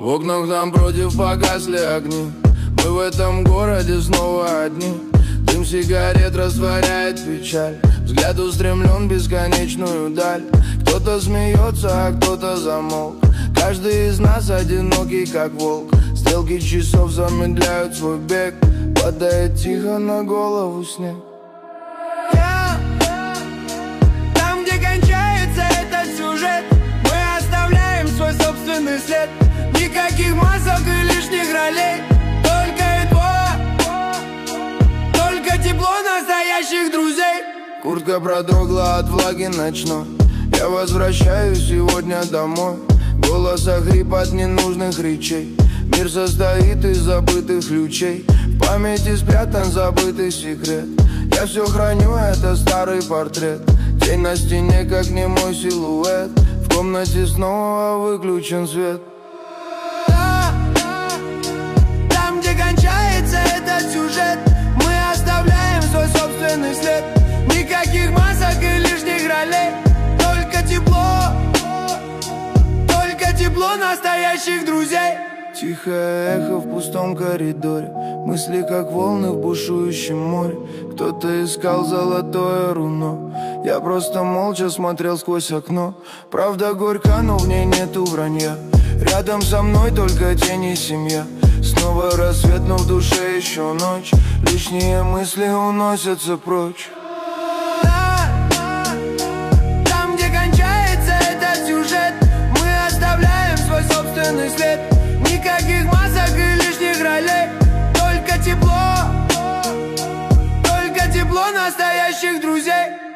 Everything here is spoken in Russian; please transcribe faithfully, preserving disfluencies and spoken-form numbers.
В окнах нам против погасли огни. Мы в этом городе снова одни. Дым сигарет растворяет печаль. Взгляд устремлен в бесконечную даль. Кто-то смеется, а кто-то замолк. Каждый из нас одинокий, как волк. Стрелки часов замедляют свой бег. Падает тихо на голову снег. Я там, где кончается этот сюжет, мы оставляем свой собственный след. Никаких масок и лишних ролей. Только тепло, только тепло настоящих друзей. Куртка продрогла от влаги ночной. Я возвращаюсь сегодня домой. Голос охрип от ненужных речей. Мир состоит из забытых ключей. В памяти спрятан забытый секрет. Я все храню, это старый портрет. Тень на стене, как немой силуэт. В комнате снова выключен свет. Там, где кончается этот сюжет, мы оставляем свой собственный след. Никаких масок и лишних ролей. Только тепло, только тепло настоящих друзей. Тихое эхо в пустом коридоре. Мысли, как волны в бушующем море. Кто-то искал золотое руно. Я просто молча смотрел сквозь окно. Правда горька, но в ней нету вранья. Рядом со мной только тень и семья. Снова рассвет, но в душе еще ночь. Лишние мысли уносятся прочь. Там, где кончается этот сюжет, мы оставляем свой собственный след. Никаких масок и лишних ролей. Только тепло, только тепло настоящих друзей.